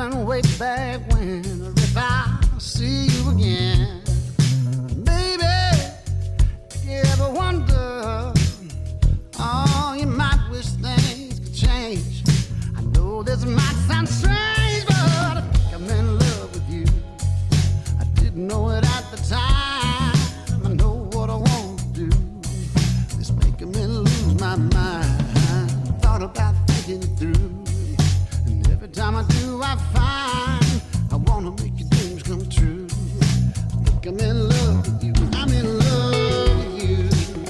remembering way back when, or if I see you again. Baby, if you ever wonder, oh, you might wish things could change. I know this might sound strange, but I think I'm in love with you. I didn't know it at the time. I know what I want to do. It's making me lose my mind. Thought about thinking it through. And every time I do, I find I want to make your dreams come true. I think I'm in love with you. I'm in love with you.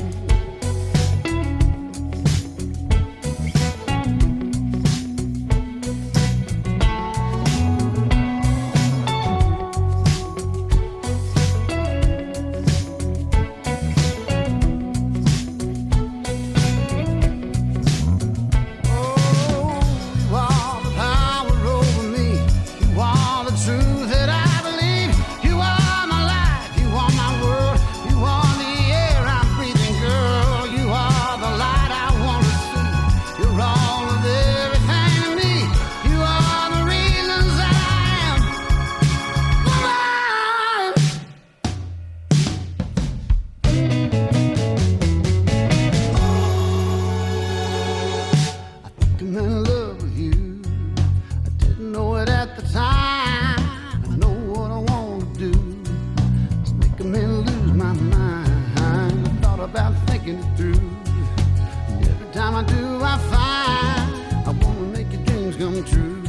I'm in love with you. I didn't know it at the time. I know what I want to do. It's making me lose my mind. I thought about thinking it through. And every time I do, I find I want to make your dreams come true.